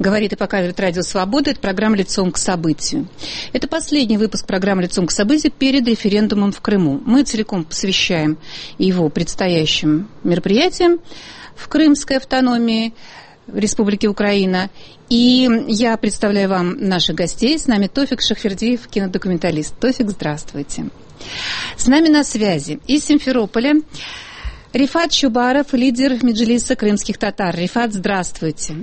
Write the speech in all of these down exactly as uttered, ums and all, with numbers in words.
Говорит и показывает Радио Свобода. Это программа «Лицом к событию». Это последний выпуск программы «Лицом к событию» перед референдумом в Крыму. Мы целиком посвящаем его предстоящим мероприятиям в Крымской автономии Республики Украина. И я представляю вам наших гостей. С нами Тофик Шахвердиев, кинодокументалист. Тофик, здравствуйте. С нами на связи из Симферополя Рифат Чубаров, лидер Меджлиса крымских татар. Рифат, здравствуйте.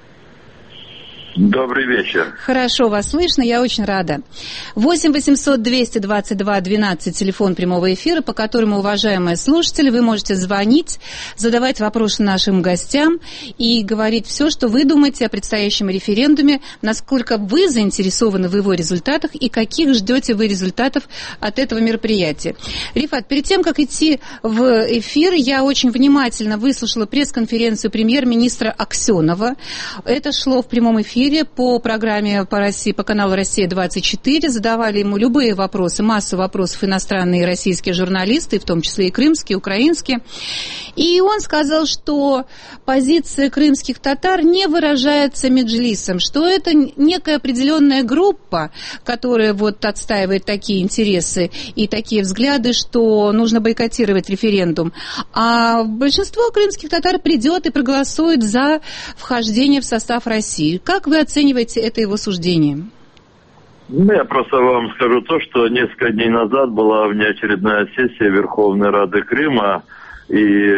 Добрый вечер. Хорошо вас слышно, я очень рада. восемь восемьсот двести двадцать два двенадцать, телефон прямого эфира, по которому, уважаемые слушатели, вы можете звонить, задавать вопросы нашим гостям и говорить все, что вы думаете о предстоящем референдуме, насколько вы заинтересованы в его результатах и каких ждете вы результатов от этого мероприятия. Рифат, перед тем, как идти в эфир, я очень внимательно выслушала пресс-конференцию премьер-министра Аксенова. Это шло в прямом эфире по программе по России, по каналу «Россия двадцать четыре». Задавали ему любые вопросы, массу вопросов иностранные и российские журналисты, в том числе и крымские, украинские. И он сказал, что позиция крымских татар не выражается Меджлисом, что это некая определенная группа, которая вот отстаивает такие интересы и такие взгляды, что нужно бойкотировать референдум. А большинство крымских татар придет и проголосует за вхождение в состав России. Как вы оцениваете это его суждение? Ну, я просто вам скажу то, что несколько дней назад была внеочередная сессия Верховной Рады Крыма, и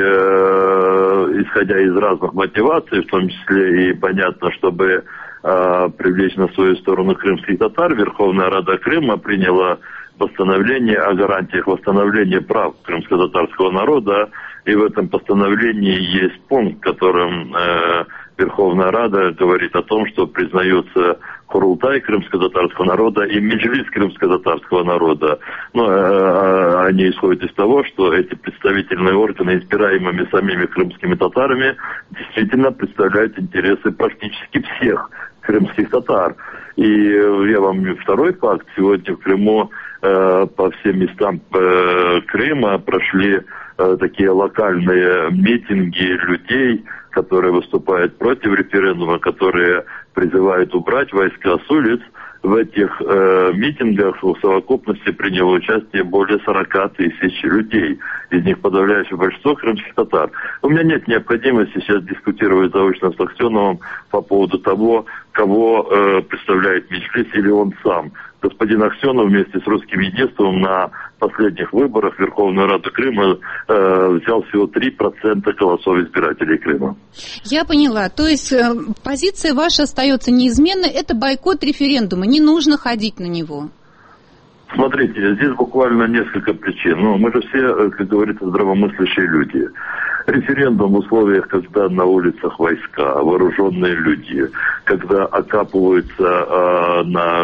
э, исходя из разных мотиваций, в том числе и понятно, чтобы э, привлечь на свою сторону крымских татар, Верховная Рада Крыма приняла постановление о гарантиях восстановления прав крымско-татарского народа, и в этом постановлении есть пункт, которым э, Верховная Рада говорит о том, что признается Курултай крымско-татарского народа и Меджлис крымско-татарского народа. Но э, они исходят из того, что эти представительные органы, избираемыми самими крымскими татарами, действительно представляют интересы практически всех крымских татар. И я вам второй факт. Сегодня в Крыму э, по всем местам э, Крыма прошли э, такие локальные митинги людей, которые выступают против референдума, которые призывают убрать войска с улиц. В этих э, митингах в совокупности приняло участие более сорок тысяч людей. Из них подавляющее большинство крымских татар. У меня нет необходимости сейчас дискутировать заочно с Аксеновым по поводу того, кого э, представляет Меджлис или он сам. Господин Аксенов вместе с Русским единством на последних выборах в Верховную Раду Крыма э, взял всего три процента голосов избирателей Крыма. Я поняла. То есть э, позиция ваша остается неизменной. Это бойкот референдума. Не нужно ходить на него. Смотрите, здесь буквально несколько причин. Ну, мы же все, как говорится, здравомыслящие люди. Референдум в условиях, когда на улицах войска, вооруженные люди, когда окапываются э, на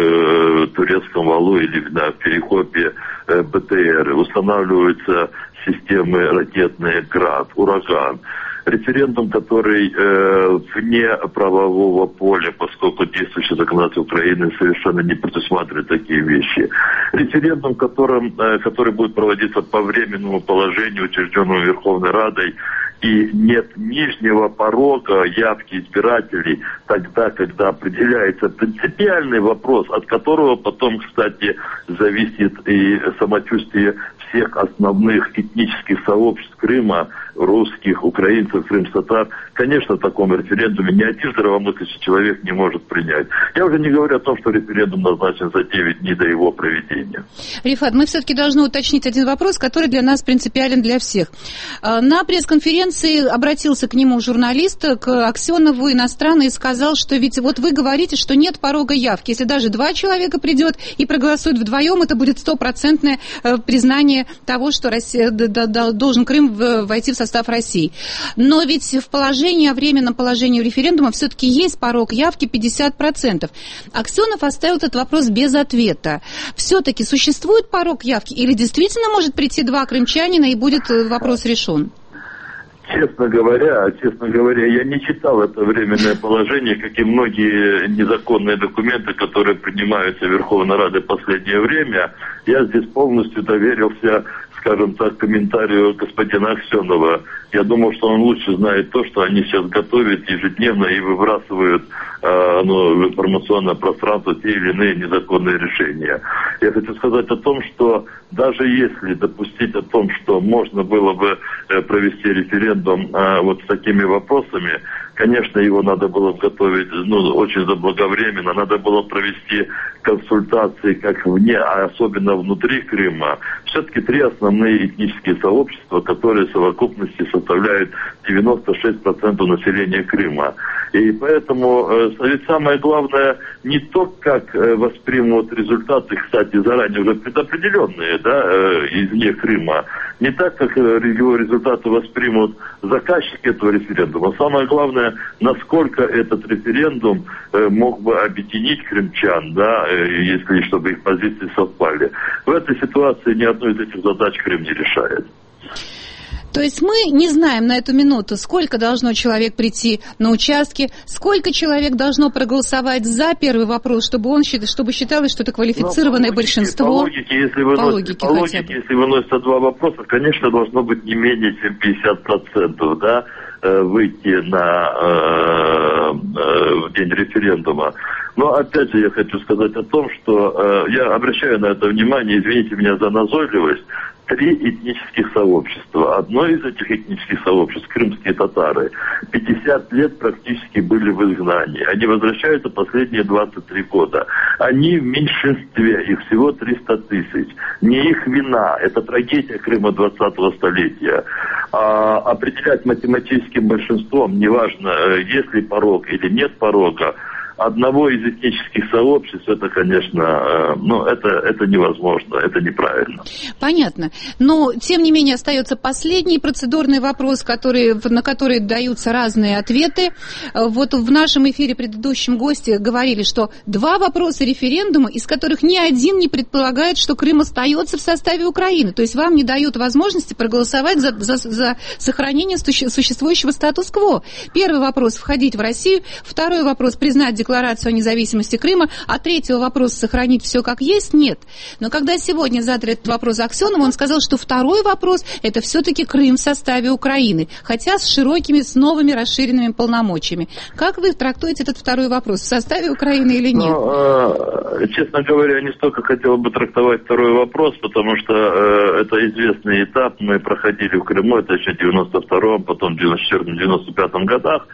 э, турецком валу или на перекопе э, БТР, устанавливаются системы ракетные «Град», «Ураган». Референдум, который э, вне правового поля, поскольку действующее законодательство Украины совершенно не предусматривает такие вещи. Референдум, которым, э, который будет проводиться по временному положению, учрежденному Верховной Радой, и нет нижнего порога явки избирателей тогда, когда определяется принципиальный вопрос, от которого потом, кстати, зависит и самочувствие всех основных этнических сообществ Крыма, русских, украинцев, крымс-татар. Конечно, в таком референдуме ни один здравомыслящий человек не может принять. Я уже не говорю о том, что референдум назначен за девять дней до его проведения. Рифат, мы все-таки должны уточнить один вопрос, который для нас принципиален для всех. На пресс-конференции обратился к нему журналист, к Аксенову, иностранный, и сказал, что ведь вот вы говорите, что нет порога явки. Если даже два человека придет и проголосуют вдвоем, это будет стопроцентное признание того, что Россия, должен Крым войти в состав России. Но ведь в положении, о временном положении референдума все-таки есть порог явки пятьдесят процентов. Аксенов оставил этот вопрос без ответа. Все-таки существует порог явки или действительно может прийти два крымчанина и будет вопрос решен? Честно говоря, честно говоря, я не читал это временное положение, как и многие незаконные документы, которые принимаются Верховной Радой в последнее время. Я здесь полностью доверился скажем так, комментарию господина Аксенова. Я думаю, что он лучше знает то, что они сейчас готовят ежедневно и выбрасывают э, ну, в информационное пространство те или иные незаконные решения. Я хочу сказать о том, что даже если допустить о том, что можно было бы э, провести референдум э, вот с такими вопросами, конечно, его надо было готовить ну, очень заблаговременно, надо было провести консультации как вне, а особенно внутри Крыма. Все-таки три основные этнические сообщества, которые в совокупности составляют девяносто шесть процентов населения Крыма. И поэтому э, ведь самое главное не то, как э, воспримут результаты, кстати, заранее уже предопределенные, да, э, извне Крыма, не так, как э, его результаты воспримут заказчики этого референдума. Самое главное, насколько этот референдум э, мог бы объединить крымчан, да, э, если чтобы их позиции совпали. В этой ситуации ни одну из этих задач Крым не решает. То есть мы не знаем на эту минуту, сколько должно человек прийти на участки, сколько человек должно проголосовать за первый вопрос, чтобы он чтобы считалось, что это квалифицированное по логике, большинство. По логике, если выносится, по логике, по логике, если выносятся два вопроса, конечно, должно быть не менее чем пятьдесят процентов, да, выйти на э, э, в день референдума. Но опять же я хочу сказать о том, что э, я обращаю на это внимание, извините меня за назойливость, три этнических сообщества. Одно из этих этнических сообществ, крымские татары, пятьдесят лет практически были в изгнании. Они возвращаются последние двадцать три года. Они в меньшинстве, их всего триста тысяч. Не их вина, это трагедия Крыма двадцатого столетия. А определять математическим большинством, неважно, есть ли порог или нет порога, одного из этнических сообществ, это, конечно, ну, это, это невозможно, это неправильно. Понятно. Но, тем не менее, остается последний процедурный вопрос, который, на который даются разные ответы. Вот в нашем эфире предыдущем гости говорили, что два вопроса референдума, из которых ни один не предполагает, что Крым остается в составе Украины. То есть вам не дают возможности проголосовать за, за, за сохранение существующего статус-кво. Первый вопрос – входить в Россию. Второй вопрос – признать декларацию о независимости Крыма, а третьего вопрос сохранить все как есть, нет. Но когда сегодня задали этот вопрос Аксенову, он сказал, что второй вопрос это все-таки Крым в составе Украины, хотя с широкими, с новыми расширенными полномочиями. Как вы трактуете этот второй вопрос, в составе Украины или нет? Ну, э, честно говоря, не столько хотел бы трактовать второй вопрос, потому что э, это известный этап, мы проходили в Крыму, это еще в девяносто втором, потом в девяносто четвёртом девяносто пятом годах.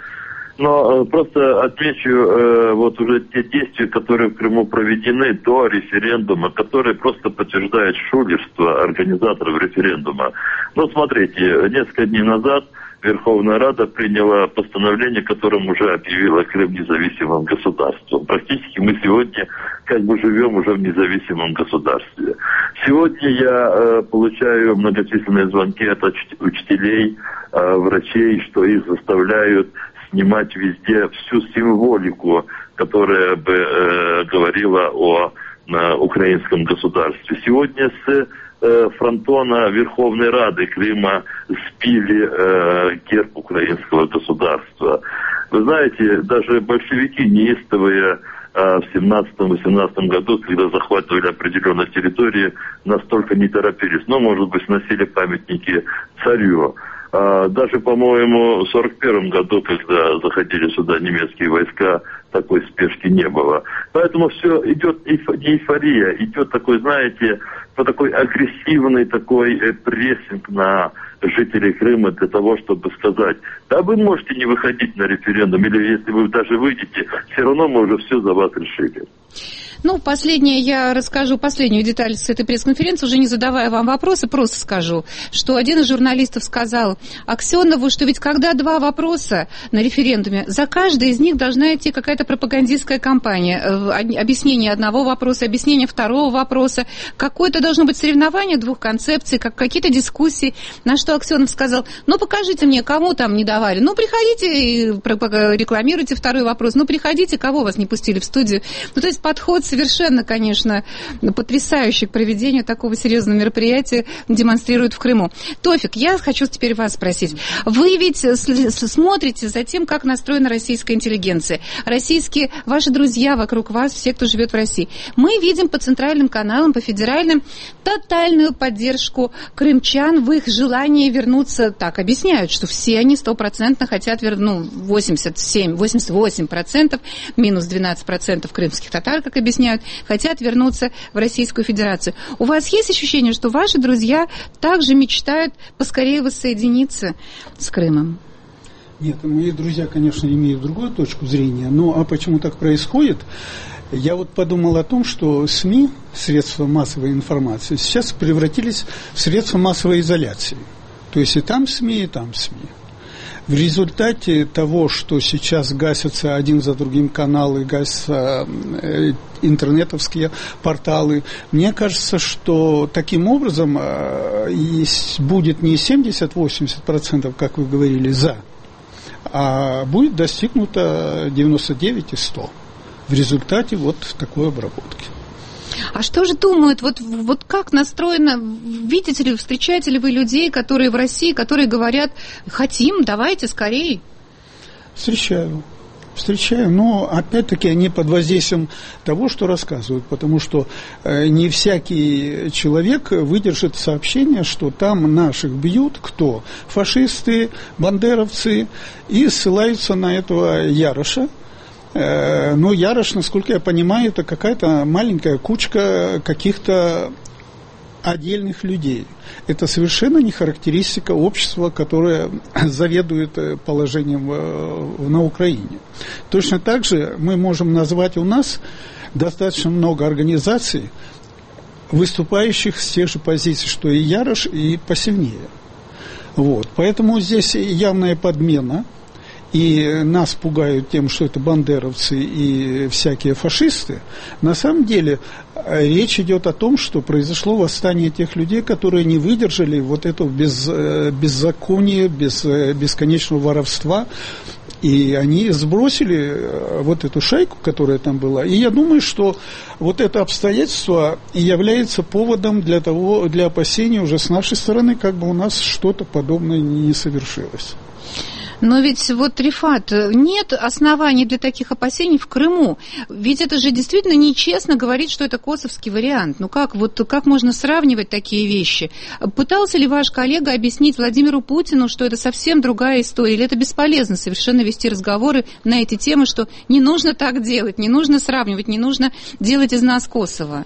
Но просто отмечу э, вот уже те действия, которые в Крыму проведены до референдума, которые просто подтверждают шулерство организаторов референдума. Ну, смотрите, несколько дней назад Верховная Рада приняла постановление, которым уже объявила Крым независимым государством. Практически мы сегодня как бы живем уже в независимом государстве. Сегодня я э, получаю многочисленные звонки от учителей, э, врачей, что их заставляют снимать везде всю символику, которая бы э, говорила о э, украинском государстве. Сегодня с э, фронтона Верховной Рады Крыма спили э, герб украинского государства. Вы знаете, даже большевики, неистовые э, в семнадцатом-восемнадцатом году, когда захватывали определенные территории, настолько не торопились. Ну, может быть, сносили памятники царю. Даже, по-моему, в сорок первом году, когда заходили сюда немецкие войска, такой спешки не было. Поэтому все идет не эйфория, идет такой, знаете, такой агрессивный такой прессинг на жителей Крыма для того, чтобы сказать, да вы можете не выходить на референдум, или если вы даже выйдете, все равно мы уже все за вас решили. Ну, последнее я расскажу, последнюю деталь с этой пресс-конференции, уже не задавая вам вопросы, просто скажу, что один из журналистов сказал Аксенову, что ведь когда два вопроса на референдуме, за каждый из них должна идти какая-то пропагандистская кампания. Объяснение одного вопроса, объяснение второго вопроса, какое-то должно быть соревнование двух концепций, как какие-то дискуссии. На что Аксенов сказал, ну, покажите мне, кому там не давали. Ну, приходите и рекламируйте второй вопрос. Ну, приходите, кого вас не пустили в студию. Ну, то есть подход совершенно, конечно, потрясающе к проведению такого серьезного мероприятия демонстрируют в Крыму. Тофик, я хочу теперь вас спросить. Вы ведь смотрите за тем, как настроена российская интеллигенция. Российские, ваши друзья вокруг вас, все, кто живет в России. Мы видим по центральным каналам, по федеральным, тотальную поддержку крымчан в их желании вернуться. Так объясняют, что все они стопроцентно хотят вернуть, ну, восемьдесят семь, восемьдесят восемь процентов, минус двенадцать процентов крымских татар, как объясняют, хотят вернуться в Российскую Федерацию. У вас есть ощущение, что ваши друзья также мечтают поскорее воссоединиться с Крымом? Нет, мои друзья, конечно, имеют другую точку зрения, но а почему так происходит? Я вот подумал о том, что СМИ, средства массовой информации, сейчас превратились в средства массовой изоляции. То есть и там СМИ, и там СМИ. В результате того, что сейчас гасятся один за другим каналы, гасятся э, интернетовские порталы, мне кажется, что таким образом э, будет не семьдесят-восемьдесят процентов, как вы говорили, за, а будет достигнуто девяносто девять и сто в результате вот такой обработки. А что же думают, вот, вот как настроено, видите ли, встречаете ли вы людей, которые в России, которые говорят, хотим, давайте скорее? Встречаю. Встречаю, но опять-таки они под воздействием того, что рассказывают, потому что э, не всякий человек выдержит сообщение, что там наших бьют, кто? Фашисты, бандеровцы, и ссылаются на этого Яроша. Э, но Ярош, насколько я понимаю, это какая-то маленькая кучка каких-то отдельных людей. Это совершенно не характеристика общества, которое заведует положением в, на Украине. Точно так же мы можем назвать у нас достаточно много организаций, выступающих с тех же позиций, что и Ярош, и посильнее. Вот. Поэтому здесь явная подмена. И нас пугают тем, что это бандеровцы и всякие фашисты. На самом деле речь идет о том, что произошло восстание тех людей, которые не выдержали вот этого без, беззакония, без, бесконечного воровства. И они сбросили вот эту шайку, которая там была. И я думаю, что вот это обстоятельство является поводом для того, для опасения уже с нашей стороны, как бы у нас что-то подобное не совершилось. Но ведь вот, Рифат, нет оснований для таких опасений в Крыму. Ведь это же действительно нечестно говорить, что это косовский вариант. Ну как, вот, как можно сравнивать такие вещи? Пытался ли ваш коллега объяснить Владимиру Путину, что это совсем другая история? Или это бесполезно совершенно вести разговоры на эти темы, что не нужно так делать, не нужно сравнивать, не нужно делать из нас Косово?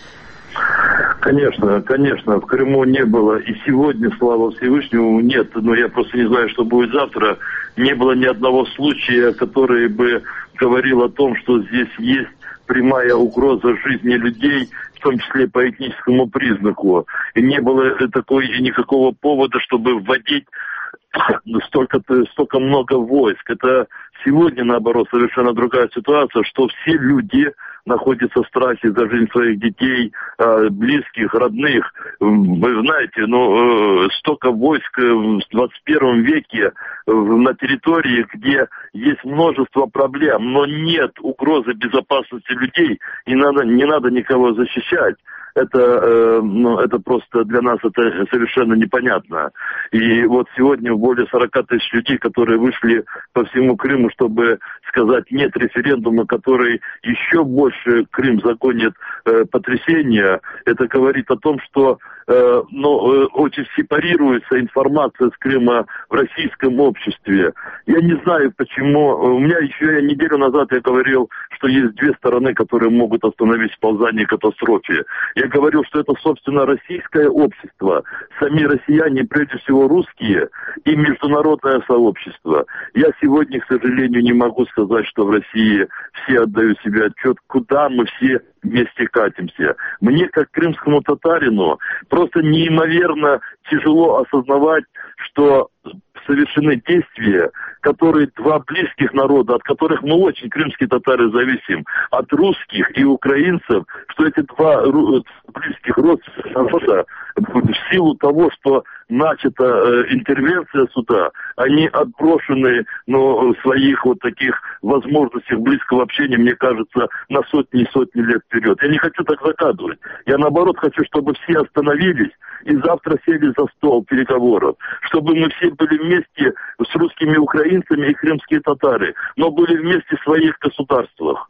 Конечно, конечно, в Крыму не было, и сегодня, слава Всевышнему, нет, но я просто не знаю, что будет завтра, не было ни одного случая, который бы говорил о том, что здесь есть прямая угроза жизни людей, в том числе по этническому признаку. И не было такой никакого повода, чтобы вводить столько, столько много войск. Это сегодня, наоборот, совершенно другая ситуация, что все люди находятся в страхе за жизнь своих детей, близких, родных. Вы знаете, ну, столько войск в двадцать первом веке на территории, где есть множество проблем, но нет угрозы безопасности людей, и надо, не надо никого защищать. Это, э, ну, это просто для нас это совершенно непонятно. И вот сегодня более сорок тысяч людей, которые вышли по всему Крыму, чтобы сказать нет референдума, который еще больше Крым загонит э, потрясения, это говорит о том, что э, ну, э, очень сепарируется информация с Крыма в российском обществе. Я не знаю, почему. У меня еще неделю назад я говорил, что есть две стороны, которые могут остановить сползание к катастрофе. Я говорил, что это, собственно, российское общество, сами россияне, прежде всего русские, и международное сообщество. Я сегодня, к сожалению, не могу сказать, что в России все отдают себе отчет, куда мы все вместе катимся. Мне, как крымскому татарину, просто неимоверно тяжело осознавать, что совершены действия, которые два близких народа, от которых мы очень, крымские татары, зависим, от русских и украинцев, что эти два близких родственных народа в силу того, что начата э, интервенция сюда, они отброшены, но своих вот таких возможностей близкого общения, мне кажется, на сотни и сотни лет вперед. Я не хочу так закадывать. Я наоборот хочу, чтобы все остановились и завтра сели за стол переговоров, чтобы мы все были вместе с русскими украинцами и крымские татары, но были вместе в своих государствах.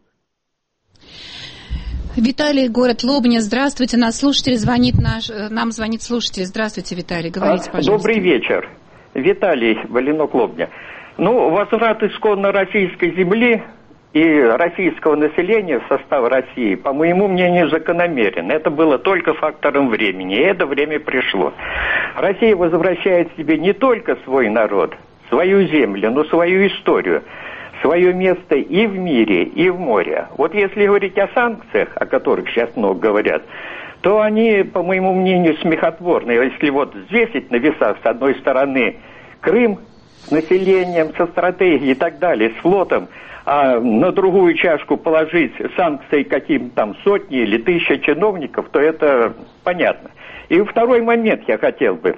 Виталий, город Лобня. Здравствуйте. Нас слушатель звонит, наш, нам звонит слушатель. Здравствуйте, Виталий. Говорите, пожалуйста. Добрый вечер. Виталий, Валенок, Лобня. Ну, возврат исконно российской земли и российского населения в состав России, по моему мнению, закономерен. Это было только фактором времени, и это время пришло. Россия возвращает себе не только свой народ, свою землю, но свою историю, свое место и в мире, и в море. Вот если говорить о санкциях, о которых сейчас много говорят, то они, по моему мнению, смехотворны. Если вот взвесить на весах, с одной стороны, Крым с населением, со стратегией и так далее, с флотом, а на другую чашку положить санкции каким-то там сотни или тысячи чиновников, то это понятно. И второй момент я хотел бы.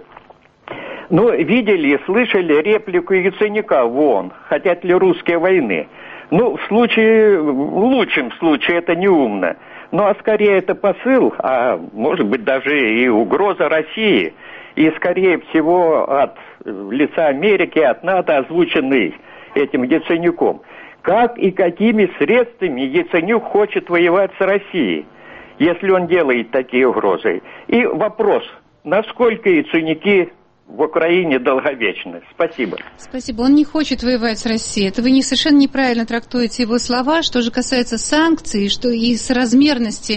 Ну, видели и слышали реплику Яценюка в ООН, хотят ли русские войны. Ну, в случае, в лучшем случае это неумно. Ну, а скорее это посыл, а может быть даже и угроза России. И скорее всего от лица Америки, от НАТО, озвученный этим Яценюком. Как и какими средствами Яценюк хочет воевать с Россией, если он делает такие угрозы? И вопрос, насколько Яценюки в Украине долговечны. Спасибо. Спасибо. Он не хочет воевать с Россией. Это вы не, совершенно неправильно трактуете его слова. Что же касается санкций, что и соразмерности,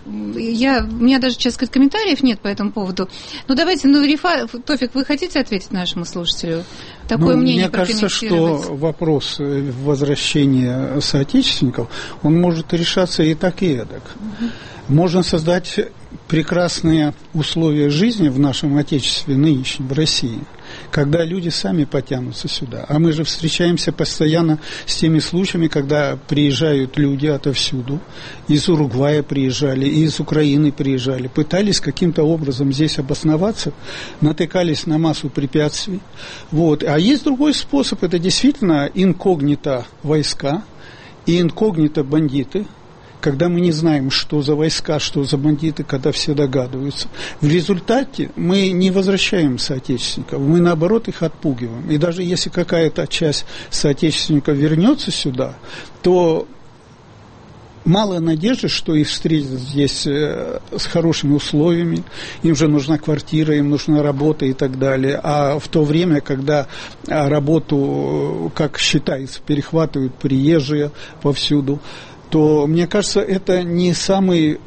я, у меня даже, честно сказать, комментариев нет по этому поводу. Ну, давайте, ну, Рифа, Тофик, вы хотите ответить нашему слушателю? Такое ну, мнение мне кажется, что вопрос возвращения соотечественников, он может решаться и так, и эдак. Угу. Можно создать прекрасные условия жизни в нашем Отечестве нынешнем, в России, когда люди сами потянутся сюда. А мы же встречаемся постоянно с теми случаями, когда приезжают люди отовсюду, из Уругвая приезжали, из Украины приезжали, пытались каким-то образом здесь обосноваться, натыкались на массу препятствий. Вот. А есть другой способ, это действительно инкогнито войска и инкогнито бандиты, когда мы не знаем, что за войска, что за бандиты, когда все догадываются. В результате мы не возвращаем соотечественников, мы, наоборот, их отпугиваем. И даже если какая-то часть соотечественников вернется сюда, то мало надежды, что их встретят здесь с хорошими условиями, им же нужна квартира, им нужна работа и так далее. А в то время, когда работу, как считается, перехватывают приезжие повсюду, то, мне кажется, это не самый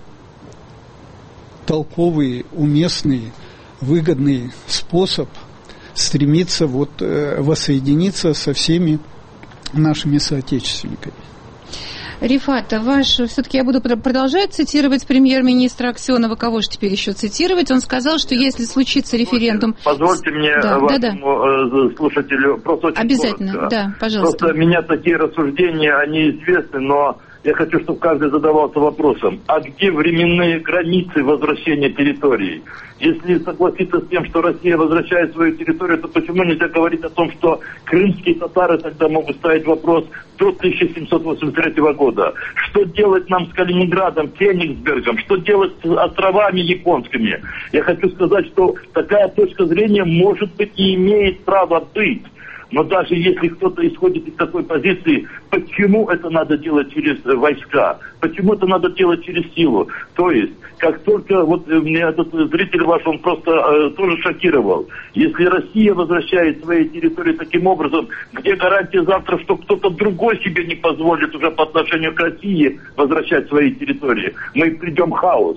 толковый, уместный, выгодный способ стремиться вот, э, воссоединиться со всеми нашими соотечественниками. Рифат, ваш, все-таки я буду продолжать цитировать премьер-министра Аксенова. Кого же теперь еще цитировать? Он сказал, что если случится референдум... Позвольте мне да, вашему да, да. слушателю просто очень обязательно, коротко. Да, пожалуйста. Просто меня такие рассуждения, они известны, но я хочу, чтобы каждый задавался вопросом, а где временные границы возвращения территорий? Если согласиться с тем, что Россия возвращает свою территорию, то почему нельзя говорить о том, что крымские татары тогда могут ставить вопрос до тысяча семьсот восемьдесят третьего года? Что делать нам с Калининградом, Кенигсбергом? Что делать с островами японскими? Я хочу сказать, что такая точка зрения может быть и имеет право быть. Но даже если кто-то исходит из такой позиции, почему это надо делать через войска? Почему это надо делать через силу? То есть, как только, вот меня этот зритель ваш, он просто э, тоже шокировал. Если Россия возвращает свои территории таким образом, где гарантия завтра, что кто-то другой себе не позволит уже по отношению к России возвращать свои территории? Мы придем в хаос.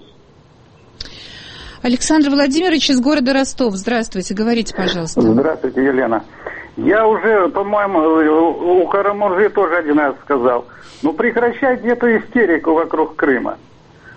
Александр Владимирович из города Ростов. Здравствуйте, говорите, пожалуйста. Здравствуйте, Елена. Я уже, по-моему, у Карамурзы тоже один раз сказал, ну прекращайте эту истерику вокруг Крыма.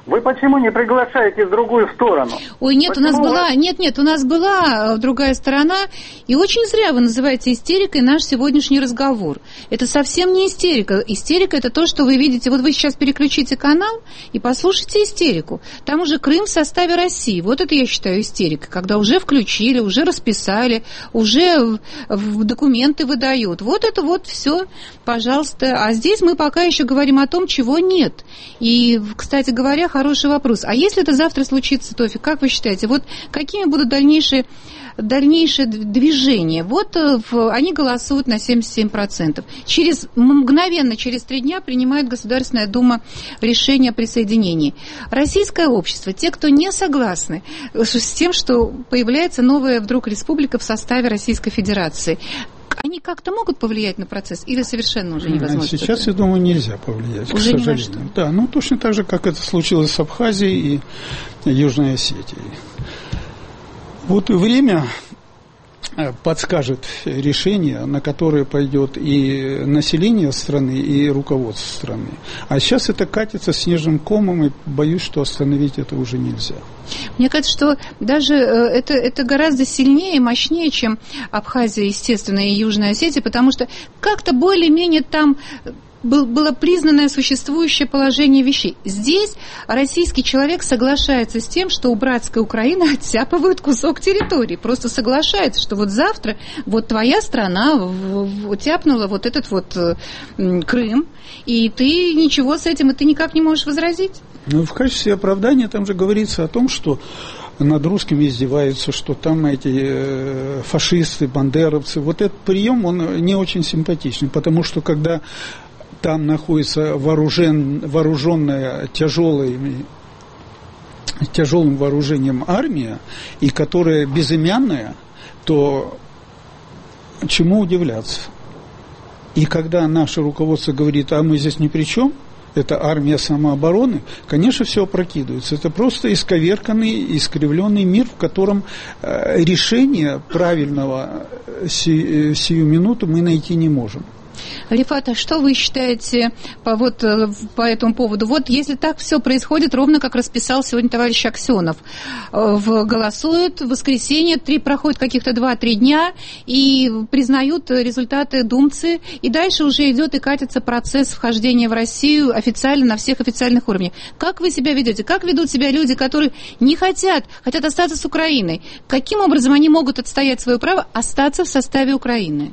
Вы почему не приглашаете в другую сторону? Ой, нет, почему у нас была, вы... нет, нет, у нас была другая сторона, и очень зря вы называете истерикой наш сегодняшний разговор. Это совсем не истерика. Истерика – это то, что вы видите. Вот вы сейчас переключите канал и послушайте истерику. Там уже Крым в составе России. Вот это я считаю истерикой, когда уже включили, уже расписали, уже в документы выдают. Вот это вот все, пожалуйста. А здесь мы пока еще говорим о том, чего нет. И, кстати говоря, хороший вопрос. А если это завтра случится, Тофик, как вы считаете, вот какими будут дальнейшие, дальнейшие движения? Вот в, они голосуют на семьдесят семь процентов. Через, мгновенно, через три дня принимает Государственная Дума решение о присоединении. Российское общество, те, кто не согласны с тем, что появляется новая вдруг республика в составе Российской Федерации, они как-то могут повлиять на процесс или совершенно уже невозможно? Сейчас, я думаю, нельзя повлиять, уже к сожалению. Да, ну точно так же, как это случилось с Абхазией и Южной Осетией. Вот и время подскажет решение, на которое пойдет и население страны, и руководство страны. А сейчас это катится снежным комом, и боюсь, что остановить это уже нельзя. Мне кажется, что даже это, это гораздо сильнее и мощнее, чем Абхазия, естественно, и Южная Осетия, потому что как-то более-менее там был, было признанное существующее положение вещей. Здесь российский человек соглашается с тем, что у братской Украины оттяпывают кусок территории. Просто соглашается, что вот завтра вот твоя страна тяпнула вот этот вот Крым, и ты ничего с этим, и ты никак не можешь возразить. Ну, в качестве оправдания там же говорится о том, что над русскими издеваются, что там эти фашисты, бандеровцы. Вот этот прием, он не очень симпатичный, потому что когда там находится вооружен, вооруженная тяжелым, тяжелым вооружением армия, и которая безымянная, то чему удивляться? И когда наше руководство говорит, а мы здесь ни при чем, это армия самообороны, конечно, все опрокидывается. Это просто исковерканный, искривленный мир, в котором решения правильного сию минуту мы найти не можем. Рифат, а что вы считаете по, вот, по этому поводу? Вот если так все происходит, ровно как расписал сегодня товарищ Аксенов, в, голосуют в воскресенье, три, проходит каких-то два-три дня, и признают результаты думцы, и дальше уже идет и катится процесс вхождения в Россию официально на всех официальных уровнях. Как вы себя ведете? Как ведут себя люди, которые не хотят, хотят остаться с Украиной? Каким образом они могут отстоять свое право остаться в составе Украины?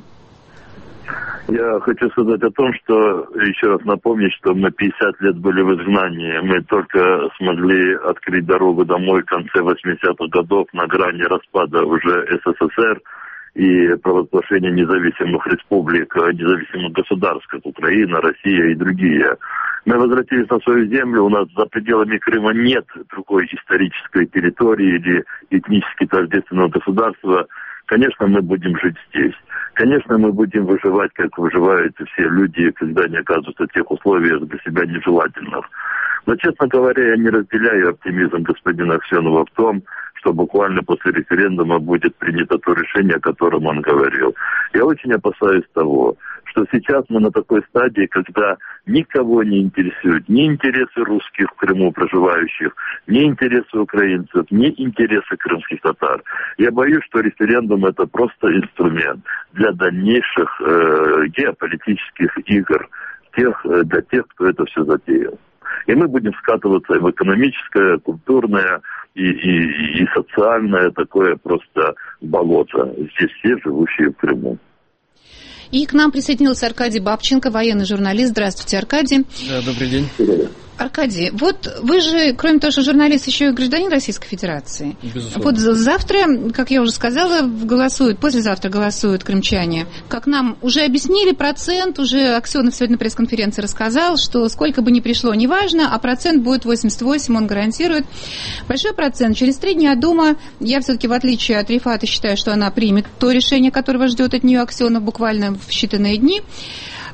Я хочу сказать о том, что, еще раз напомнить, что мы пятьдесят лет были в изгнании. Мы только смогли открыть дорогу домой в конце восьмидесятых годов на грани распада уже СССР и провозглашения независимых республик, независимых государств, как Украина, Россия и другие. Мы возвратились на свою землю, у нас за пределами Крыма нет другой исторической территории или этнически тождественного государства. Конечно, мы будем жить здесь. Конечно, мы будем выживать, как выживают все люди, когда они оказываются в тех условиях для себя нежелательных. Но, честно говоря, я не разделяю оптимизм господина Аксенова в том, что буквально после референдума будет принято то решение, о котором он говорил. Я очень опасаюсь того, что сейчас мы на такой стадии, когда никого не интересуют ни интересы русских в Крыму проживающих, ни интересы украинцев, ни интересы крымских татар. Я боюсь, что референдум – это просто инструмент для дальнейших э, геополитических игр тех, для тех, кто это все затеял. И мы будем скатываться в экономическое, культурное и, и, и социальное такое просто болото. Здесь все живущие в Крыму. И к нам присоединился Аркадий Бабченко, военный журналист. Здравствуйте, Аркадий. Да, добрый день. Аркадий, вот вы же, кроме того, что журналист, еще и гражданин Российской Федерации. Безусловно. Вот завтра, как я уже сказала, голосуют, послезавтра голосуют крымчане. Как нам уже объяснили, процент, уже Аксенов сегодня на пресс-конференции рассказал, что сколько бы ни пришло, неважно, а процент будет восемьдесят восемь, он гарантирует. Большой процент. Через три дня Дума, я все-таки, в отличие от Рифата, считаю, что она примет то решение, которого ждет от нее Аксенов буквально в считанные дни.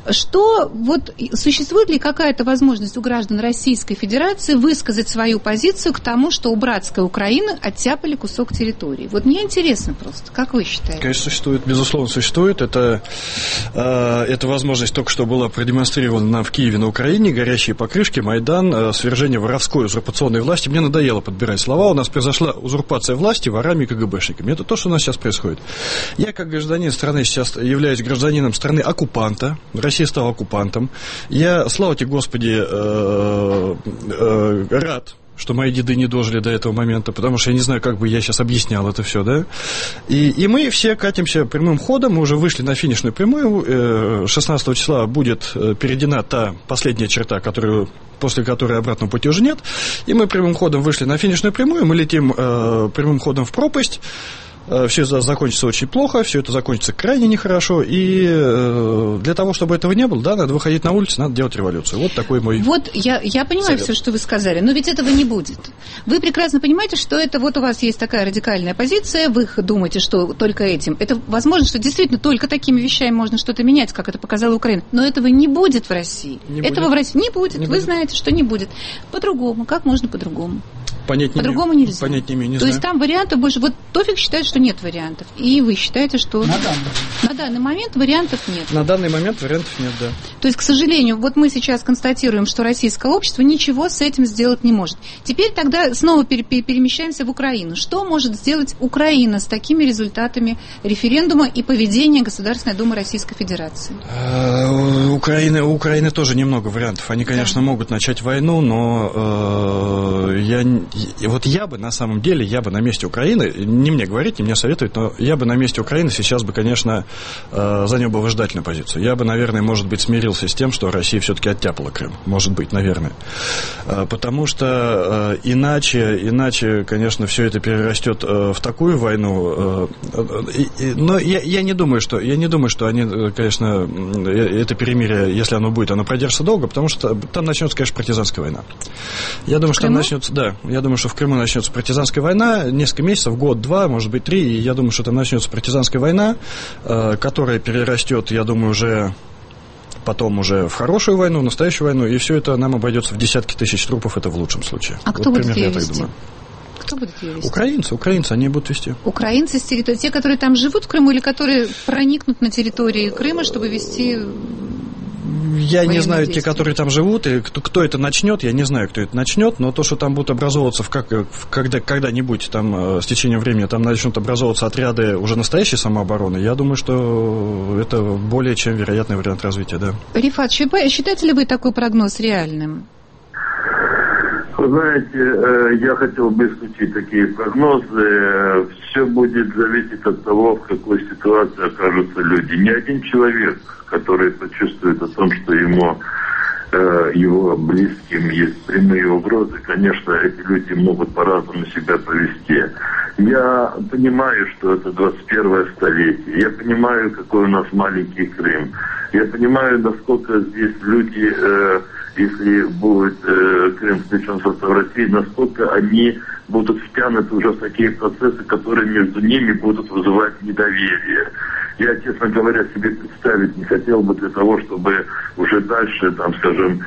Что, вот, существует ли какая-то возможность у граждан Российской Федерации высказать свою позицию к тому, что у братской Украины оттяпали кусок территории? Вот мне интересно просто, как вы считаете? Конечно, существует, безусловно, существует. Это, э, эта возможность только что была продемонстрирована в Киеве на Украине. Горящие покрышки, Майдан, э, свержение воровской узурпационной власти. Мне надоело подбирать слова. У нас произошла узурпация власти ворами и КГБшниками. Это то, что у нас сейчас происходит. Я, как гражданин страны, сейчас являюсь гражданином страны оккупанта. Россия стала оккупантом. Я, слава тебе, Господи, э, э, рад, что мои деды не дожили до этого момента, потому что я не знаю, как бы я сейчас объяснял это все, да. И, и мы все катимся прямым ходом, мы уже вышли на финишную прямую. шестнадцатого числа будет перейдена та последняя черта, которую, после которой обратного пути уже нет. И мы прямым ходом вышли на финишную прямую, мы летим э, прямым ходом в пропасть. Все это закончится очень плохо, все это закончится крайне нехорошо, и для того, чтобы этого не было, да, надо выходить на улицу, надо делать революцию. Вот такой мой Вот я, я понимаю совет. Все, что вы сказали, но ведь этого не будет. Вы прекрасно понимаете, что это вот у вас есть такая радикальная позиция, вы думаете, что только этим. Это возможно, что действительно только такими вещами можно что-то менять, как это показала Украина. Но этого не будет в России. Не этого будет. в России не будет. Не вы будет. знаете, что не будет. По-другому. Как можно по-другому? Понять По-другому нельзя. Понять не имею, не То знаю. есть там вариантов больше. Вот Тофик считает, что нет вариантов. И вы считаете, что... На данный, на данный момент вариантов нет. На данный момент вариантов нет, да. То есть, к сожалению, вот мы сейчас констатируем, что российское общество ничего с этим сделать не может. Теперь тогда снова пере- перемещаемся в Украину. Что может сделать Украина с такими результатами референдума и поведения Государственной Думы Российской Федерации? У Украины, у Украины тоже немного вариантов. Они, конечно, да. могут начать войну, но э, я... Вот я бы, на самом деле, я бы на месте Украины, не мне говорить, не мне советовать, но я бы на месте Украины сейчас бы, конечно, занял бы выжидательную позицию. Я бы, наверное, может быть, смирился с тем, что Россия все-таки оттяпала Крым. Может быть, наверное. Потому что иначе, иначе, конечно, все это перерастет в такую войну. Но я, я не думаю, что, я не думаю, что они, конечно, это перемирие, если оно будет, оно продержится долго, потому что там начнется, конечно, партизанская война. Я думаю, что там начнется, да, я думаю, что в Крыму начнется партизанская война, несколько месяцев, год, два, может быть, три, и я думаю, что там начнется партизанская война, которая перерастет, я думаю, уже потом уже в хорошую войну, в настоящую войну, и все это нам обойдется в десятки тысяч трупов, это в лучшем случае. А кто вот будет ее вести? Кто будет ее вести? Украинцы, украинцы, они будут вести. Украинцы с территории, те, которые там живут в Крыму, или которые проникнут на территорию Крыма, чтобы вести... Я не знаю, те, которые там живут, и кто, кто это начнет, я не знаю, кто это начнет, но то, что там будут образовываться в как, в, когда, когда-нибудь там, с течением времени там начнут образовываться отряды уже настоящей самообороны, я думаю, что это более чем вероятный вариант развития, да. Рифат, считаете ли вы такой прогноз реальным? Вы знаете, я хотел бы исключить такие прогнозы. Все будет зависеть от того, в какой ситуации окажутся люди. Ни один человек, который почувствует о том, что ему, его близким есть прямые угрозы, конечно, эти люди могут по-разному себя повести. Я понимаю, что это двадцать первое столетие. Я понимаю, какой у нас маленький Крым. Я понимаю, насколько здесь люди... если будет э, Крым включен в состав России, насколько они будут втянуты уже в такие процессы, которые между ними будут вызывать недоверие. Я, честно говоря, себе представить не хотел бы для того, чтобы уже дальше, там, скажем,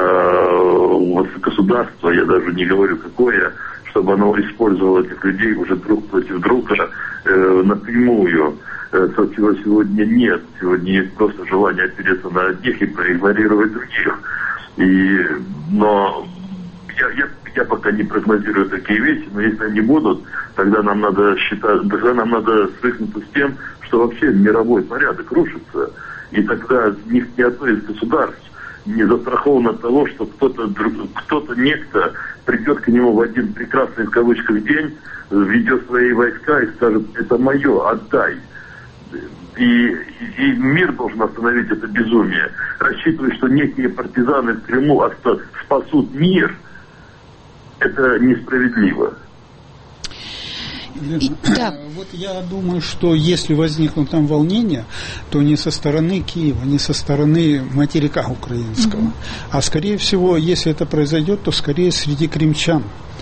э, государство, я даже не говорю какое, чтобы оно использовало этих людей уже друг против друга э, напрямую. То, чего сегодня нет. Сегодня есть просто желание опереться на одних и проигнорировать других. И, но я, я, я пока не прогнозирую такие вещи, но если они будут, тогда нам надо считать, тогда нам надо свыкнуться с тем, что вообще мировой порядок рушится. И тогда ни, ни одно из государств не застрахован от того, что кто-то, кто-то некто придет к нему в один прекрасный в кавычках день, ведет свои войска и скажет: это мое, отдай. И, и мир должен остановить это безумие. Рассчитывать, что некие партизаны в Крыму спасут мир, это несправедливо. И, да. Вот я думаю, что если возникнут там волнения, то не со стороны Киева, не со стороны материка украинского, mm-hmm. а скорее всего, если это произойдет, то скорее среди крымчан.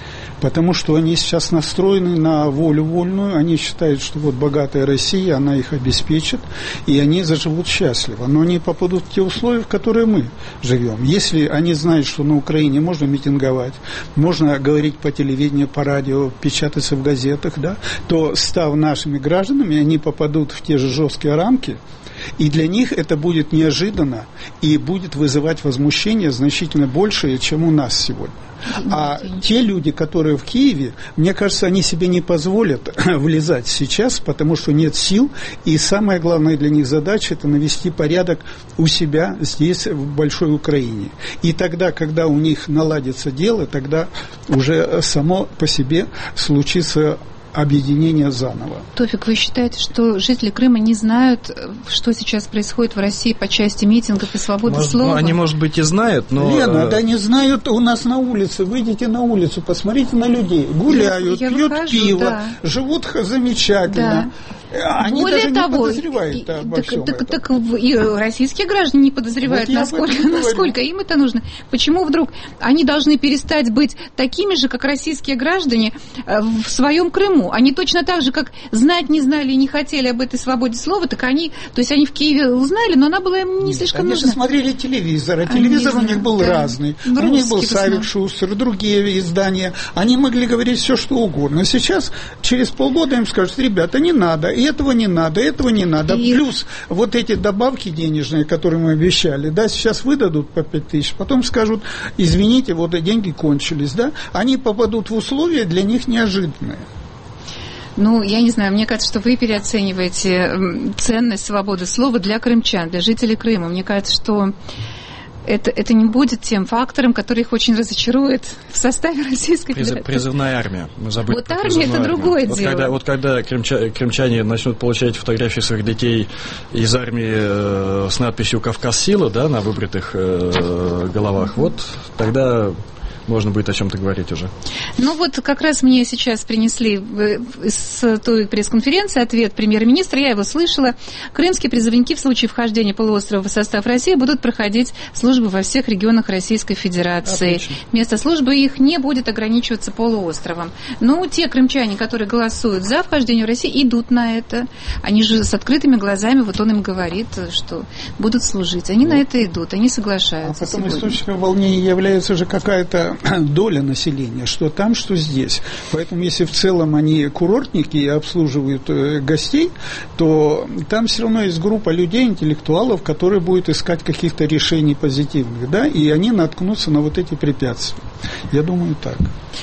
потому что они сейчас настроены на волю вольную, они считают, что вот богатая Россия, она их обеспечит, и они заживут счастливо, но они попадут в те условия, в которые мы живем. Если они знают, что на Украине можно митинговать, можно говорить по телевидению, по радио, печататься в газетах, да, то, став нашими гражданами, они попадут в те же жесткие рамки, и для них это будет неожиданно и будет вызывать возмущение значительно большее, чем у нас сегодня. А те люди, которые в Киеве, мне кажется, они себе не позволят влезать сейчас, потому что нет сил, и самая главная для них задача – это навести порядок у себя здесь, в большой Украине. И тогда, когда у них наладится дело, тогда уже само по себе случится объединение заново. Тофик, вы считаете, что жители Крыма не знают, что сейчас происходит в России по части митингов и свободы может, слова? Ну, они, может быть, и знают, но... Лена, да не знают у нас на улице. Выйдите на улицу, посмотрите на людей. Гуляют, я, я пьют выхожу, пиво, да. живут замечательно. Да. Они Более даже того, не подозревают и, обо так, всем так, этом. так и российские граждане не подозревают, вот насколько, насколько им это нужно. Почему вдруг они должны перестать быть такими же, как российские граждане в своем Крыму? Они точно так же, как знать не знали и не хотели об этой свободе слова, так они, то есть они в Киеве узнали, но она была им не Нет, слишком они нужна. Они же смотрели телевизор, а телевизор они у них был да. разный. У них был Савик Шустер, другие издания. Они могли говорить все, что угодно. Сейчас, через полгода им скажут, ребята, не надо, и этого не надо, этого не надо. И... Плюс вот эти добавки денежные, которые мы обещали, да, сейчас выдадут по пять тысяч, потом скажут, извините, вот и деньги кончились, да. Они попадут в условия для них неожиданные. Ну, я не знаю, мне кажется, что вы переоцениваете ценность свободы слова для крымчан, для жителей Крыма. Мне кажется, что это, это не будет тем фактором, который их очень разочарует в составе Российской Федерации. Призывная армия. Мы забыли вот армия – это армию. другое вот дело. Когда, вот когда кремча, кремчане начнут получать фотографии своих детей из армии э, с надписью «Кавказ сила», да, на выбритых э, головах, вот тогда... можно будет о чем-то говорить уже. Ну вот как раз мне сейчас принесли с той пресс-конференции ответ премьер-министра, я его слышала. Крымские призывники в случае вхождения полуострова в состав России будут проходить службу во всех регионах Российской Федерации. Отлично. Место службы их не будет ограничиваться полуостровом. Но те крымчане, которые голосуют за вхождение в Россию, идут на это. Они же с открытыми глазами, вот он им говорит, что будут служить. Они ну, на это идут, они соглашаются. А потом источником волнения является же какая-то доля населения, что там, что здесь. Поэтому, если в целом они курортники и обслуживают гостей, то там все равно есть группа людей, интеллектуалов, которые будут искать каких-то решений позитивных, да, и они наткнутся на вот эти препятствия. Я думаю, так.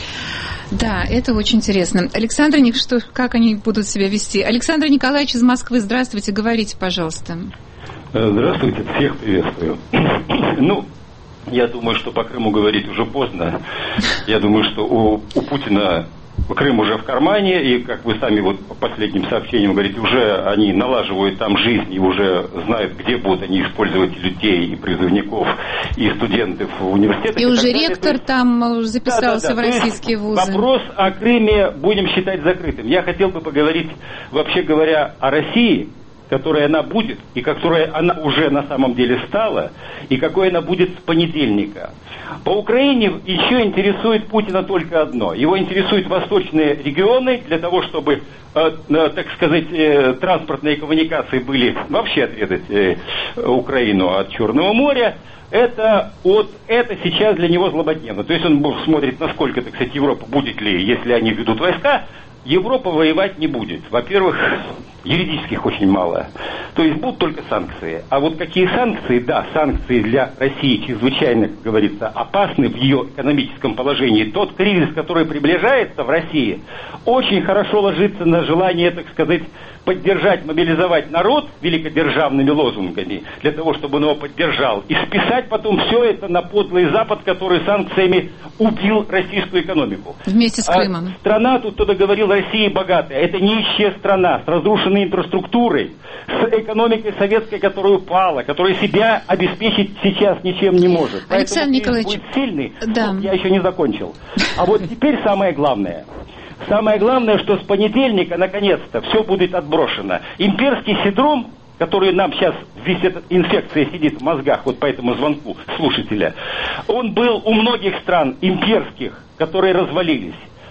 Да, это очень интересно. Александр, что, как они будут себя вести? Александр Николаевич из Москвы, здравствуйте, говорите, пожалуйста. Здравствуйте, всех приветствую. Ну, я думаю, что по Крыму говорить уже поздно. Я думаю, что у, у Путина Крым уже в кармане, и, как вы сами вот по последним сообщениям говорите, уже они налаживают там жизнь и уже знают, где будут они использовать людей, и призывников, и студентов в университетах. И, и уже ректор есть... там записался да, да, да. в российские вузы. Вопрос о Крыме будем считать закрытым. Я хотел бы поговорить, вообще говоря, о России, которой она будет, и которой она уже на самом деле стала, и какой она будет с понедельника. По Украине еще интересует Путина только одно. Его интересуют восточные регионы для того, чтобы, э, э, так сказать, э, транспортные коммуникации были вообще отрезать э, Украину от Черного моря. Это, вот, это сейчас для него злободневно. То есть он смотрит, насколько, так сказать, Европа будет ли, если они ведут войска. Европа воевать не будет. Во-первых, юридических очень мало. То есть будут только санкции. А вот какие санкции? Да, санкции для России чрезвычайно, как говорится, опасны в ее экономическом положении. Тот кризис, который приближается в России, очень хорошо ложится на желание, так сказать, поддержать, мобилизовать народ великодержавными лозунгами, для того, чтобы он его поддержал, и списать потом все это на подлый Запад, который санкциями убил российскую экономику. Вместе с Крымом. А страна, тут кто-то говорил, Россия богатая. Это нищая страна с разрушенной инфраструктурой, с экономикой советской, которая упала, которая себя обеспечить сейчас ничем не может. Александр Николаевич, будет сильный, да. Я еще не закончил. А вот теперь самое главное. Самое главное, что с понедельника, наконец-то, все будет отброшено. Имперский синдром, который нам сейчас, весь эта инфекция сидит в мозгах, вот по этому звонку слушателя, он был у многих стран имперских, которые развалились.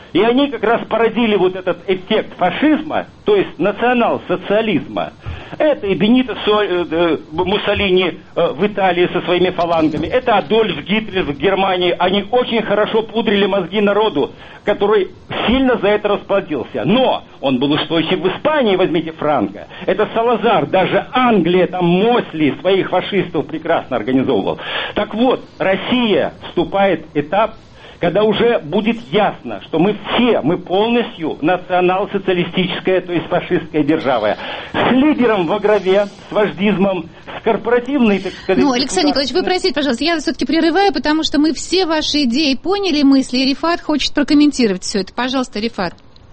И они как раз породили вот этот эффект фашизма, то есть национал-социализма. Это и Бенито Муссолини в Италии со своими фалангами, это Адольф Гитлер в Германии. Они очень хорошо пудрили мозги народу, который сильно за это расплатился. Но он был устойчив в Испании, возьмите Франко. Это Салазар, даже Англия, там Мосли своих фашистов прекрасно организовывал. Так вот, Россия вступает в этап, когда уже будет ясно, что мы все, мы полностью национал-социалистическая, то есть фашистская держава. С лидером во главе, с вождизмом, с корпоративной, так сказать... Ну, Александр Николаевич, вы простите, пожалуйста, я все-таки прерываю, потому что мы все ваши идеи поняли, мысли, и Рифат хочет прокомментировать все это. Пожалуйста, Рифат.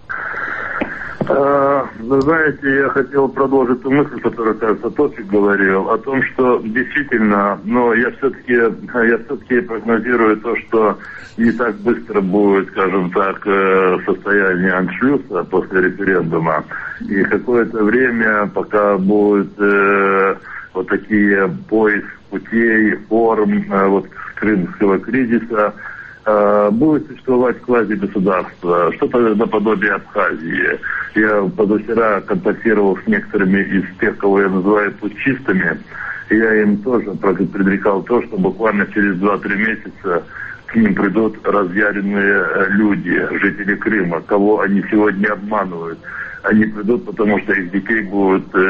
Вы знаете, я хотел продолжить ту мысль, которую, кажется, Тофик говорил, о том, что действительно, но я все-таки, я все-таки прогнозирую то, что не так быстро будет, скажем так, состояние аншлюса после референдума, и какое-то время, пока будет э, вот такие поиск путей, форм э, вот крымского кризиса, будет существовать квазигосударство, что-то наподобие Абхазии. Я позавчера контактировал с некоторыми из тех, кого я называю путчистами, и я им тоже предрекал то, что буквально через два-три месяца к ним придут разъяренные люди, жители Крыма, кого они сегодня обманывают. Они придут, потому что их детей будут, э,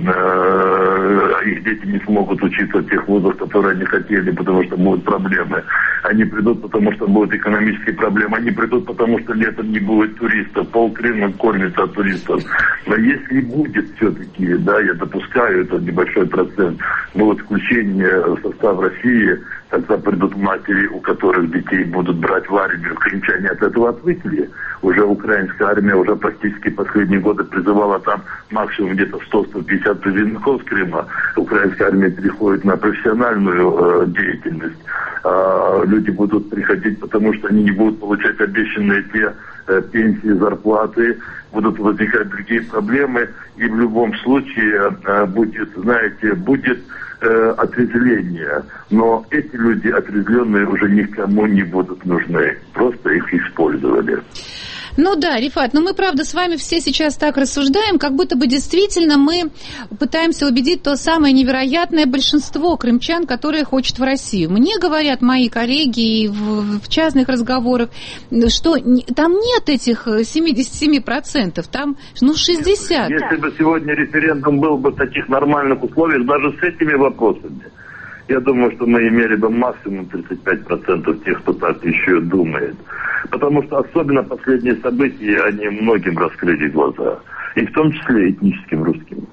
э, их дети не смогут учиться в тех вузах, которые они хотели, потому что будут проблемы. Они придут, потому что будут экономические проблемы. Они придут, потому что летом не будет туристов. Пол Крыма кормится от туристов. Но если будет все-таки, да, я допускаю, это небольшой процент, будет включение в состав России, тогда придут матери, у которых детей будут брать в армию. Крымчане от этого отвыкли. Уже украинская армия уже практически последние годы призывала там максимум где-то сто - сто пятьдесят призывников с Крыма. Украинская армия переходит на профессиональную э, деятельность. А люди будут приходить, потому что они не будут получать обещанные те э, пенсии, зарплаты, будут возникать другие проблемы. И в любом случае э, будет, знаете, будет э, отрезвление. Но эти люди отрезвленные уже никому не будут нужны. Просто их использовали. Ну да, Рифат, но мы, правда, с вами все сейчас так рассуждаем, как будто бы действительно мы пытаемся убедить то самое невероятное большинство крымчан, которое хочет в Россию. Мне говорят мои коллеги и в, в частных разговорах, что там нет этих семьдесят семь процентов, там ну шестьдесят процентов. Если бы сегодня референдум был бы в таких нормальных условиях, даже с этими вопросами, я думаю, что мы имели бы максимум тридцать пять процентов тех, кто так еще думает. Потому что особенно последние события, они многим раскрыли глаза. И в том числе этническим русским.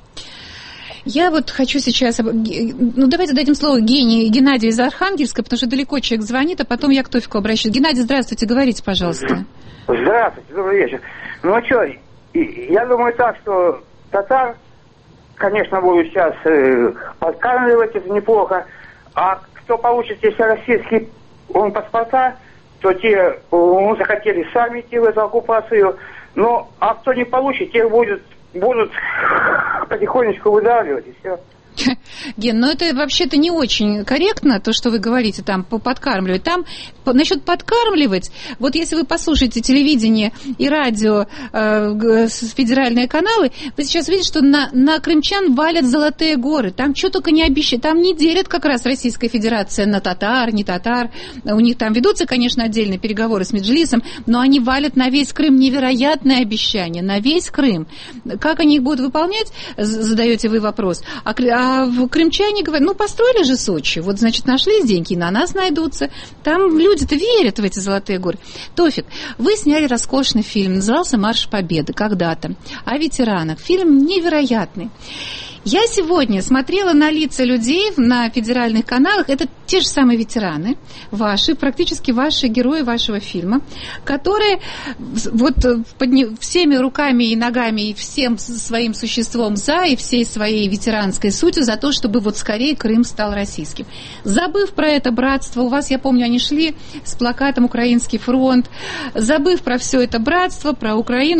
Я вот хочу сейчас... Ну, давайте дадим слово Гене, Геннадию из Архангельска, потому что далеко человек звонит, а потом я к Тофику обращусь. Геннадий, здравствуйте, говорите, пожалуйста. Здравствуйте, добрый вечер. Ну, а что, я думаю так, что татар, конечно, будут сейчас э, подкармливать, это неплохо. А кто получит, если российский он паспорта, то те ну, захотели сами идти в эту оккупацию. Ну, а кто не получит, те будут, будут потихонечку выдавливать, и все. Ген, ну это вообще-то не очень корректно, то, что вы говорите, там, подкармливать. Там, по, насчет подкармливать, вот если вы послушаете телевидение и радио, э, федеральные каналы, вы сейчас видите, что на, на крымчан валят золотые горы. Там что только не обещают, там не делят как раз Российская Федерация на татар, не татар. У них там ведутся, конечно, отдельные переговоры с Меджлисом, но они валят на весь Крым невероятные обещания, на весь Крым. Как они их будут выполнять, задаете вы вопрос. А А крымчане говорят, ну, построили же Сочи, вот, значит, нашлись деньги, и на нас найдутся. Там люди-то верят в эти золотые горы. Тофик, вы сняли роскошный фильм, назывался «Марш Победы» когда-то, о ветеранах. Фильм невероятный. Я сегодня смотрела на лица людей на федеральных каналах, это те же самые ветераны, ваши, практически ваши герои вашего фильма, которые вот подня... всеми руками и ногами и всем своим существом за и всей своей ветеранской сутью за то, чтобы вот скорее Крым стал российским. Забыв про это братство, у вас, я помню, они шли с плакатом «Украинский фронт», забыв про все это братство, про Украину,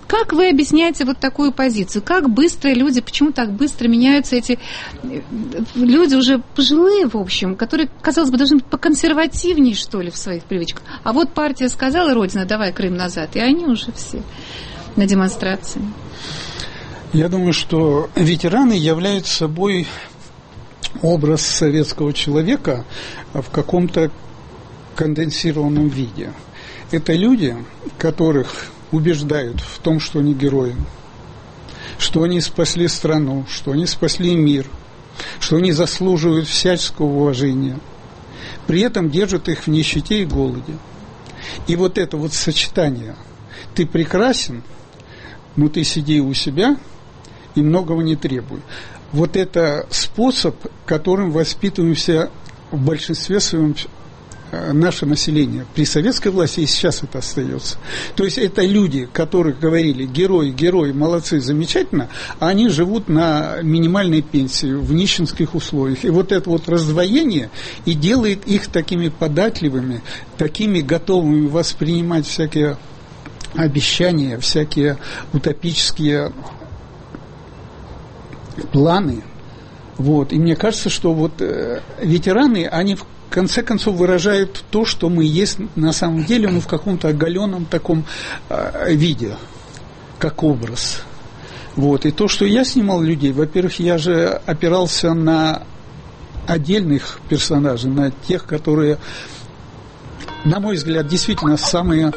Как вы объясняете вот такую позицию? Как быстро люди, почему так быстро меняются эти люди уже пожилые, в общем, которые, казалось бы, должны быть поконсервативнее, что ли, в своих привычках. А вот партия сказала, Родина, давай Крым назад, и они уже все на демонстрации. Я думаю, что ветераны являются собой образ советского человека в каком-то конденсированном виде. Это люди, которых убеждают в том, что они герои, что они спасли страну, что они спасли мир, что они заслуживают всяческого уважения. При этом держат их в нищете и голоде. И вот это вот сочетание «ты прекрасен, но ты сиди у себя и многого не требуй». Вот это способ, которым воспитываемся в большинстве своем наше население. При советской власти и сейчас это остается. То есть это люди, которых говорили герои, герои, молодцы, замечательно, а они живут на минимальной пенсии, в нищенских условиях. И вот это вот раздвоение и делает их такими податливыми, такими готовыми воспринимать всякие обещания, всякие утопические планы. Вот. И мне кажется, что вот э, ветераны, они в В конце концов выражают то, что мы есть на самом деле, ну, в каком-то оголенном таком э, виде, как образ. Вот. И то, что я снимал людей, во-первых, я же опирался на отдельных персонажей, на тех, которые, на мой взгляд, действительно самые...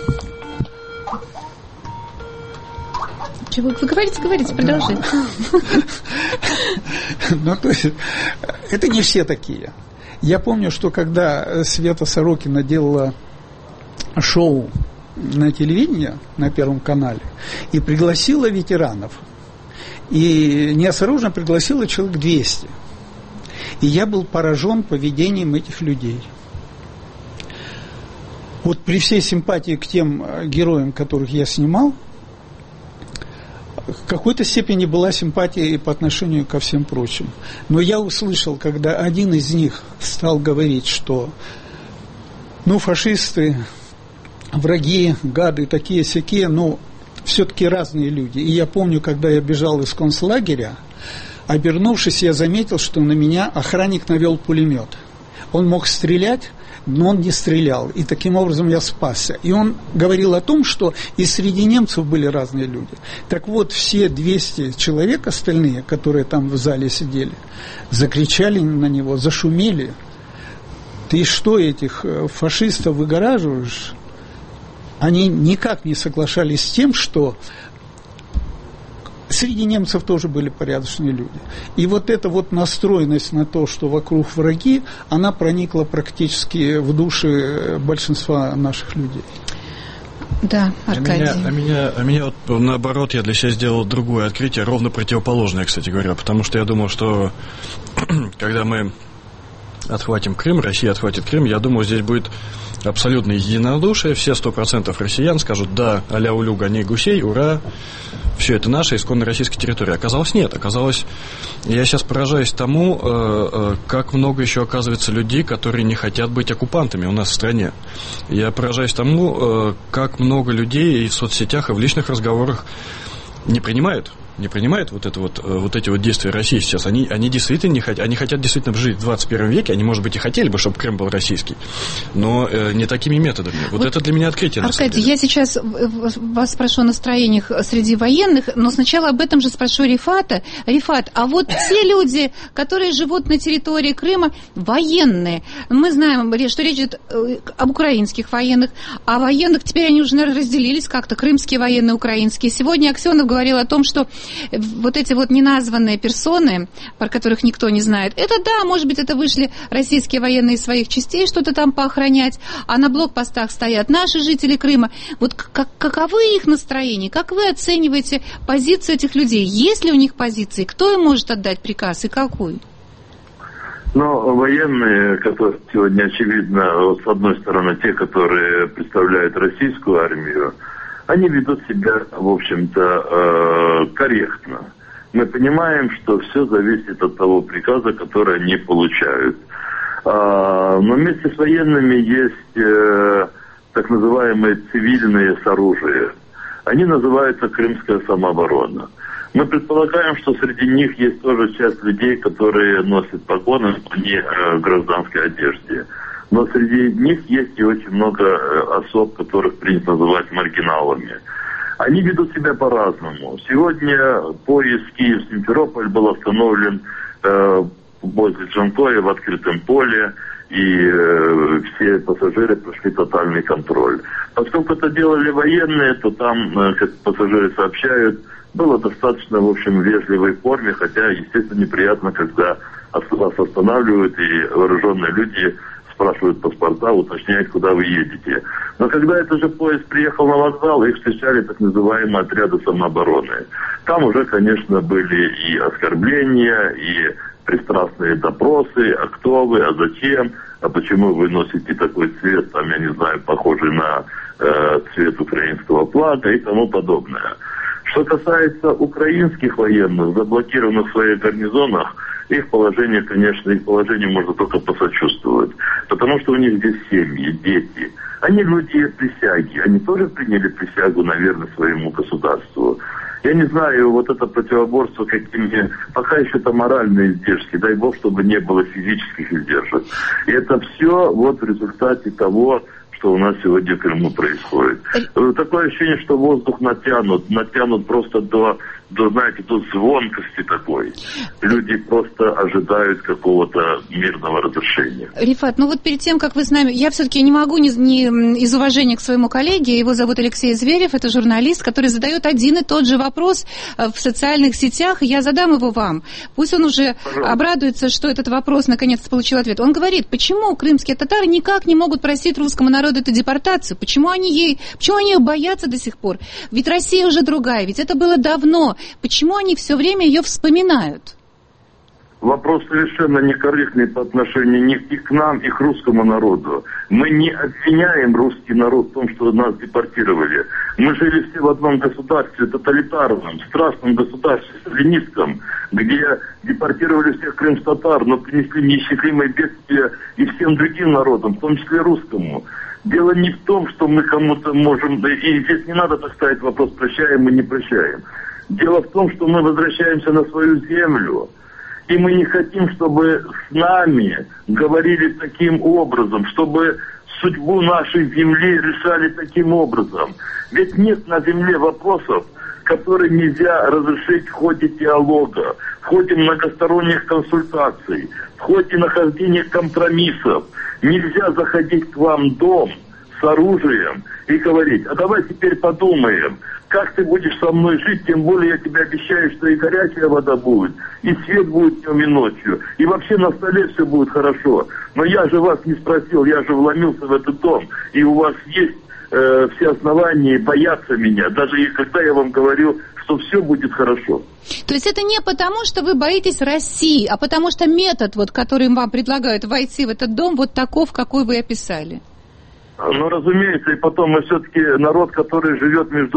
Чего вы говорите, говорите, продолжайте. Ну, то есть, это не все такие. Я помню, что когда Света Сорокина делала шоу на телевидении, на Первом канале, и пригласила ветеранов, и неосторожно пригласила человек двести. И я был поражен поведением этих людей. Вот при всей симпатии к тем героям, которых я снимал, в какой-то степени была симпатия и по отношению ко всем прочим. Но я услышал, когда один из них стал говорить, что ну, фашисты, враги, гады, такие-сякие, но все-таки разные люди. И я помню, когда я бежал из концлагеря, обернувшись, я заметил, что на меня охранник навел пулемет. Он мог стрелять, но он не стрелял, и таким образом я спасся. И он говорил о том, что и среди немцев были разные люди. Так вот, все двести человек остальные, которые там в зале сидели, закричали на него, зашумели. Ты что, этих фашистов выгораживаешь? Они никак не соглашались с тем, что среди немцев тоже были порядочные люди. И вот эта вот настроенность на то, что вокруг враги, она проникла практически в души большинства наших людей. Да, Аркадий. А меня, а меня, а меня вот, наоборот, я для себя сделал другое открытие, ровно противоположное, кстати говоря, потому что я думал, что когда мы отхватим Крым, Россия отхватит Крым, я думаю, здесь будет абсолютное единодушие, все сто процентов россиян скажут «да, а-ля улю, гони гусей, ура, все это наша исконно российская территория». Оказалось, нет. Оказалось, я сейчас поражаюсь тому, как много еще оказывается людей, которые не хотят быть оккупантами у нас в стране. Я поражаюсь тому, как много людей и в соцсетях, и в личных разговорах не принимают не принимают вот, это вот, вот эти вот действия России сейчас. Они, они действительно не хотят, они хотят действительно жить в двадцать первом веке, они, может быть, и хотели бы, чтобы Крым был российский, но э, не такими методами. Вот, вот это для меня открытие. Аркадий, я сейчас вас спрошу о настроениях среди военных, но сначала об этом же спрошу Рифата. Рифат, а вот те люди, которые живут на территории Крыма, военные, мы знаем, что речь идет об украинских военных, а военных теперь они уже, наверное, разделились как-то, крымские военные, украинские. Сегодня Аксенов говорил о том, что вот эти вот неназванные персоны, про которых никто не знает, это да, может быть, это вышли российские военные из своих частей что-то там поохранять, а на блокпостах стоят наши жители Крыма. Вот как, каковы их настроения? Как вы оцениваете позицию этих людей? Есть ли у них позиции? Кто им может отдать приказ и какой? Ну, военные, которые сегодня, очевидно, вот, с одной стороны, те, которые представляют российскую армию, они ведут себя, в общем-то, э, корректно. Мы понимаем, что все зависит от того приказа, который они получают. А, но вместе с военными есть э, так называемые цивильные с оружием. Они называются «Крымская самооборона». Мы предполагаем, что среди них есть тоже часть людей, которые носят погоны не э, гражданской одежде. Но среди них есть и очень много э, особ, которых принято называть маргиналами. Они ведут себя по-разному. Сегодня поезд Киев-Симферополь был остановлен э, возле Джанкоя в открытом поле, и э, все пассажиры прошли тотальный контроль. Поскольку это делали военные, то там, э, как пассажиры сообщают, было достаточно, в общем, вежливой форме, хотя, естественно, неприятно, когда вас останавливают и вооруженные люди спрашивают паспорта, уточняют, куда вы едете. Но когда этот же поезд приехал на вокзал, их встречали так называемые отряды самообороны. Там уже, конечно, были и оскорбления, и пристрастные допросы, а кто вы, а зачем, а почему вы носите такой цвет, там, я не знаю, похожий на э, цвет украинского флага и тому подобное. Что касается украинских военных, заблокированных в своих гарнизонах, их положение, конечно, их положению можно только посочувствовать. Потому что у них здесь семьи, дети. Они люди присяги. Они тоже приняли присягу на верность своему государству. Я не знаю, вот это противоборство какими... Пока еще это моральные издержки. Дай бог, чтобы не было физических издержек. И это все вот в результате того, что у нас сегодня в Крыму происходит. Такое ощущение, что воздух натянут, натянут просто до, до, знаете, до звонкости такой. Люди просто ожидают какого-то мирного разрешения. Рифат, ну вот перед тем, как вы с нами... Я все-таки не могу не, не, из уважения к своему коллеге, его зовут Алексей Зверев, это журналист, который задает один и тот же вопрос в социальных сетях, и я задам его вам. Пусть он уже Пожалуйста. обрадуется, что этот вопрос наконец-то получил ответ. Он говорит, почему крымские татары никак не могут простить русскому народу эту депортацию? Почему они ей, почему они их боятся до сих пор? Ведь Россия уже другая, ведь это было давно. Почему они все время ее вспоминают? Вопрос совершенно некорректный по отношению ни к нам, и к русскому народу. Мы не обвиняем русский народ в том, что нас депортировали. Мы жили все в одном государстве, тоталитарном, страшном государстве, сталинистском, где депортировали всех крымс-татар, но принесли неисчислимое бедствие и всем другим народам, в том числе русскому. Дело не в том, что мы кому-то можем... И здесь не надо так ставить вопрос, прощаем мы, не прощаем. Дело в том, что мы возвращаемся на свою землю, и мы не хотим, чтобы с нами говорили таким образом, чтобы судьбу нашей земли решали таким образом. Ведь нет на земле вопросов, которые нельзя разрешить в ходе диалога, в ходе многосторонних консультаций, в ходе нахождения компромиссов. Нельзя заходить к вам в дом с оружием и говорить, а давай теперь подумаем, как ты будешь со мной жить, тем более я тебе обещаю, что и горячая вода будет, и свет будет днем и ночью, и вообще на столе все будет хорошо. Но я же вас не спросил, я же вломился в этот дом, и у вас есть э, все основания бояться меня, даже и когда я вам говорю, что все будет хорошо. То есть это не потому, что вы боитесь России, а потому что метод, вот, который вам предлагают войти в этот дом, вот таков, какой вы описали? Ну, разумеется, и потом мы все-таки народ, который живет между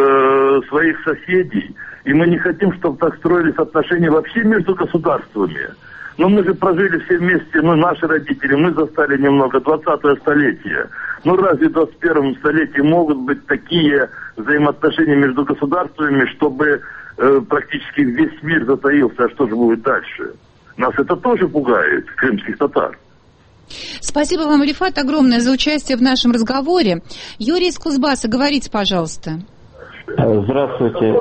э, своих соседей, и мы не хотим, чтобы так строились отношения вообще между государствами. Но мы же прожили все вместе, ну, наши родители, мы застали немного двадцатое столетие. Ну, разве в двадцать первом столетии могут быть такие взаимоотношения между государствами, чтобы э, практически весь мир затаился, а что же будет дальше? Нас это тоже пугает, крымских татар. Спасибо вам, Рифат, огромное за участие в нашем разговоре. Юрий из Кузбасса, говорите, пожалуйста. Здравствуйте.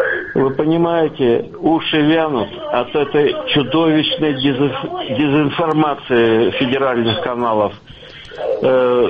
Вы понимаете, уши вянут от этой чудовищной дезинформации федеральных каналов. Э,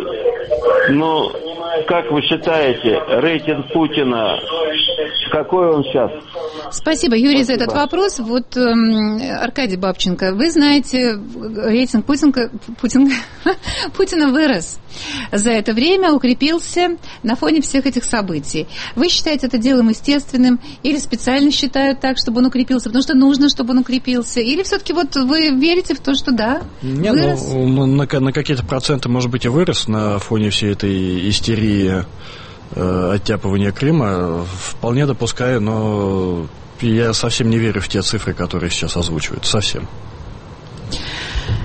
ну, как вы считаете, рейтинг Путина, какой он сейчас? Спасибо, Юрий, Спасибо. за этот вопрос. Вот, эм, Аркадий Бабченко, вы знаете, рейтинг Путина, Путин, Путина вырос за это время, укрепился на фоне всех этих событий. Вы считаете это делом естественным или специально считают так, чтобы он укрепился, потому что нужно, чтобы он укрепился? Или все-таки вот вы верите в то, что да, Нет, вырос? Ну, на, на какие-то проценты, может быть, и вырос на фоне всей этой истерии э, оттяпывания Крыма. Вполне допускаю, но я совсем не верю в те цифры, которые сейчас озвучивают. Совсем.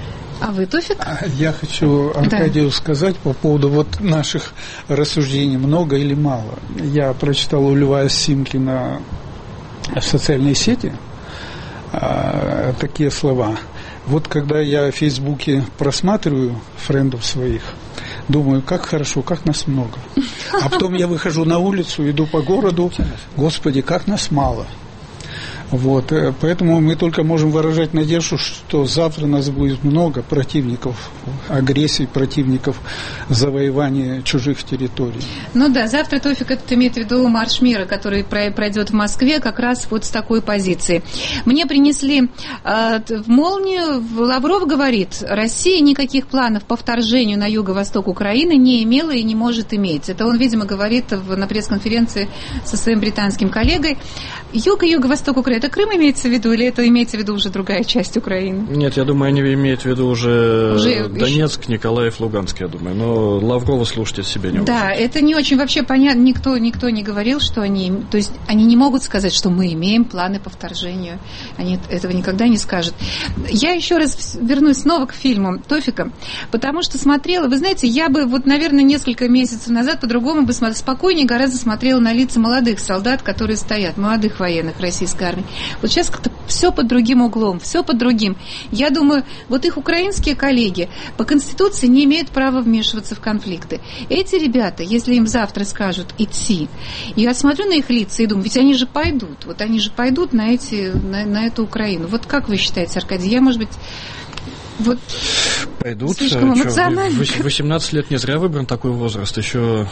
А вы, Тофик? Я хочу Аркадию да. сказать по поводу вот наших рассуждений, много или мало. Я прочитал у Льва Симкина в социальной сети а, такие слова. Вот когда я в Фейсбуке просматриваю френдов своих, думаю, как хорошо, как нас много. А потом я выхожу на улицу, иду по городу, Господи, как нас мало. Вот, поэтому мы только можем выражать надежду, что завтра нас будет много противников, агрессий противников, завоевания чужих территорий. Ну да, завтра, Тофик, это имеет в виду марш мира, который пройдет в Москве как раз вот с такой позиции. Мне принесли э, в «Молнию», Лавров говорит, Россия никаких планов по вторжению на юго-восток Украины не имела и не может иметь. Это он, видимо, говорит в, на пресс-конференции со своим британским коллегой. Юг и юго-восток Украины. Это Крым имеется в виду, или это имеется в виду уже другая часть Украины? Нет, я думаю, они имеют в виду уже, уже Донецк, еще... Николаев, Луганск, я думаю. Но Лаврова слушать от себя не может. Да, это не очень вообще понятно. Никто, никто не говорил, что они... То есть они не могут сказать, что мы имеем планы по вторжению. Они этого никогда не скажут. Я еще раз вернусь снова к фильму Тофика, потому что смотрела... Вы знаете, я бы, вот, наверное, несколько месяцев назад по-другому бы смотрела, спокойнее гораздо смотрела на лица молодых солдат, которые стоят, молодых военных российской армии. Вот сейчас как-то все под другим углом, все под другим. Я думаю, вот их украинские коллеги по Конституции не имеют права вмешиваться в конфликты. Эти ребята, если им завтра скажут идти, я смотрю на их лица и думаю, ведь они же пойдут, вот они же пойдут на, эти, на, на эту Украину. Вот как вы считаете, Аркадий, я, может быть... Вот пойдут. восемнадцать лет не зря выбран такой возраст. Еще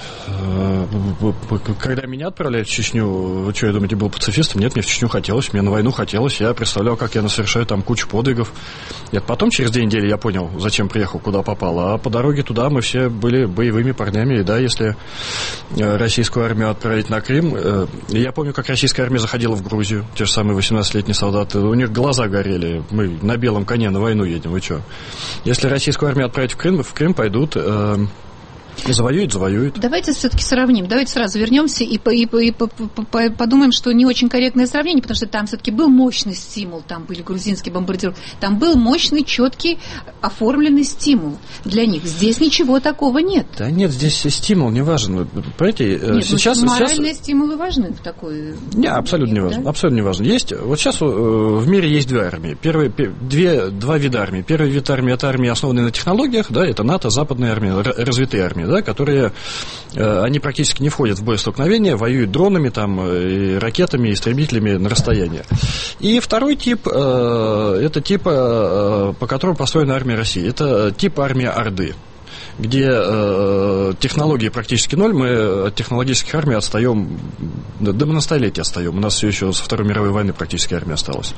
когда меня отправляют в Чечню, вы что, я думаете, был пацифистом? Нет, мне в Чечню хотелось, мне на войну хотелось. Я представлял, как я совершаю там кучу подвигов. И потом, через две недели, я понял, зачем приехал, куда попал. А по дороге туда мы все были боевыми парнями. И да, если российскую армию отправить на Крым... Я помню, как российская армия заходила в Грузию. Те же самые восемнадцатилетние солдаты. У них глаза горели. Мы на белом коне на войну едем. Вы что? Если российскую армию отправить в Крым, в Крым пойдут, э, завоюют, завоюют. Давайте все-таки сравним. Давайте сразу вернемся и, по, и, по, и по, по, по, подумаем, что не очень корректное сравнение, потому что там все-таки был мощный стимул, там были грузинские бомбардировки, там был мощный, четкий, оформленный стимул для них. Здесь ничего такого нет. Да нет, здесь стимул не важен. Понимаете, нет, сейчас... моральные сейчас... стимулы важны в такой... Не, абсолютно не важно. Да? Абсолютно не важно. Есть, вот сейчас в мире есть две армии. Первые, две, два вида армии. Первый вид армии – это армии, основанные на технологиях, да, это НАТО, западная армия, развитые армии, да, которые, э, они практически не входят в боестолкновение, воюют дронами, там, и ракетами, и истребителями на расстоянии. И второй тип, э, это тип, э, по которому построена армия России, это тип армии Орды, где э, технологии практически ноль, мы от технологических армий отстаем, до, до многостолетия отстаем, у нас все еще со Второй мировой войны практически армия осталась.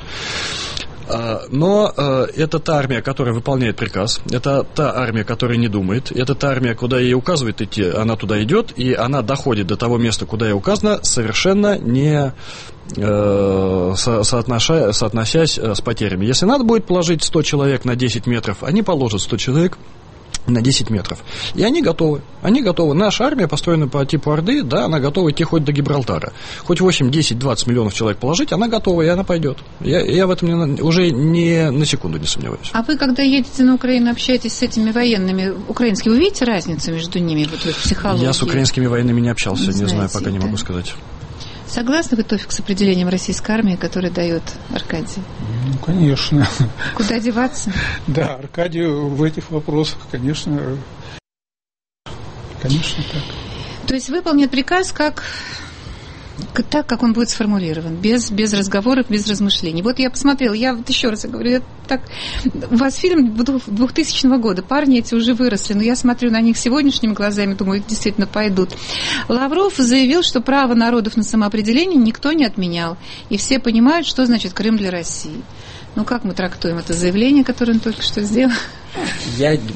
Но э, это та армия, которая выполняет приказ, это та армия, которая не думает, это та армия, куда ей указывают идти, она туда идет, и она доходит до того места, куда ей указано, совершенно не э, со, соотнося, соотносясь с потерями. Если надо будет положить сто человек на десять метров, они положат сто человек на десять метров. И они готовы. Они готовы. Наша армия построена по типу Орды, да, она готова идти хоть до Гибралтара. Хоть восемь, десять, двадцать миллионов человек положить, она готова, и она пойдет. Я, я в этом не, уже не на секунду не сомневаюсь. А вы, когда едете на Украину, общаетесь с этими военными украинскими, вы видите разницу между ними, вот в их психологии? Я с украинскими военными не общался, не, не знаете, знаю, пока да? не могу сказать. Согласны вы, Тофик, с определением российской армии, которое дает Аркадий? Ну, конечно. Куда деваться? Да, Аркадию в этих вопросах, конечно, конечно так. То есть выполнит приказ как... так, как он будет сформулирован, без, без разговоров, без размышлений. Вот я посмотрела, я вот еще раз говорю, я так, у вас фильм двухтысячного года, парни эти уже выросли, но я смотрю на них сегодняшними глазами, думаю, их действительно пойдут. Лавров заявил, что право народов на самоопределение никто не отменял, и все понимают, что значит Крым для России. Ну, как мы трактуем это заявление, которое он только что сделал? Я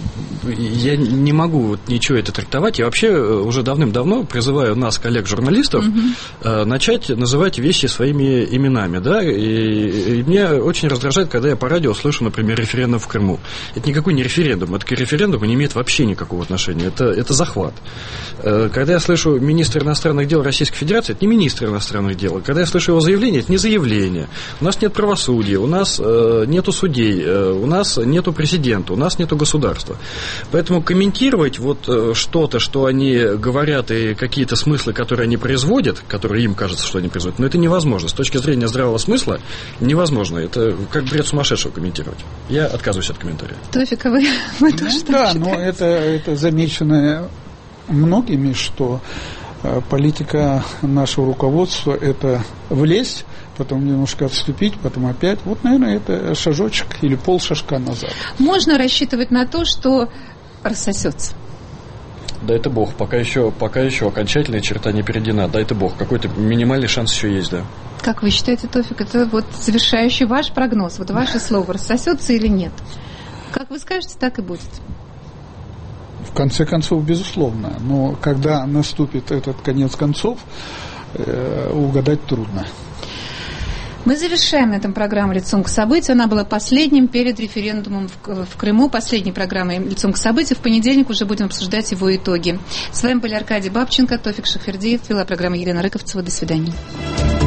я не могу вот ничего это трактовать. Я вообще уже давным-давно призываю нас, коллег-журналистов, угу. начать называть вещи своими именами. Да? И, и меня очень раздражает, когда я по радио слышу, например, референдум в Крыму. Это никакой не референдум. Это к референдуму не имеет вообще никакого отношения. Это, это захват. Когда я слышу министр иностранных дел Российской Федерации, это не министр иностранных дел. Когда я слышу его заявление, это не заявление. У нас нет правосудия, у нас э, нету судей, э, у нас нету президента, у нас нету государства. Поэтому комментировать вот э, что-то, что они говорят, и какие-то смыслы, которые они производят, которые им кажется, что они производят, но это невозможно. С точки зрения здравого смысла невозможно. Это как бред сумасшедшего комментировать. Я отказываюсь от комментариев. Тофик, а вы, вы тоже ну, Да, но это, это замечено многими, что политика нашего руководства – это влезть, потом немножко отступить, потом опять. Вот, наверное, это шажочек или полшажка назад. Можно рассчитывать на то, что рассосется? Дай это Бог. Пока еще, пока еще окончательная черта не перейдена. Дай это Бог. Какой-то минимальный шанс еще есть, да. Как вы считаете, Тофик, это вот завершающий ваш прогноз, вот ваше слово, рассосется или нет? Как вы скажете, так и будет. В конце концов, безусловно. Но когда наступит этот конец концов, э, угадать трудно. Мы завершаем на этом программу «Лицом к событию». Она была последним перед референдумом в, в Крыму, последней программой «Лицом к событию». В понедельник уже будем обсуждать его итоги. С вами были Аркадий Бабченко, Тофик Шахвердиев. Вела программа Елена Рыковцева. До свидания.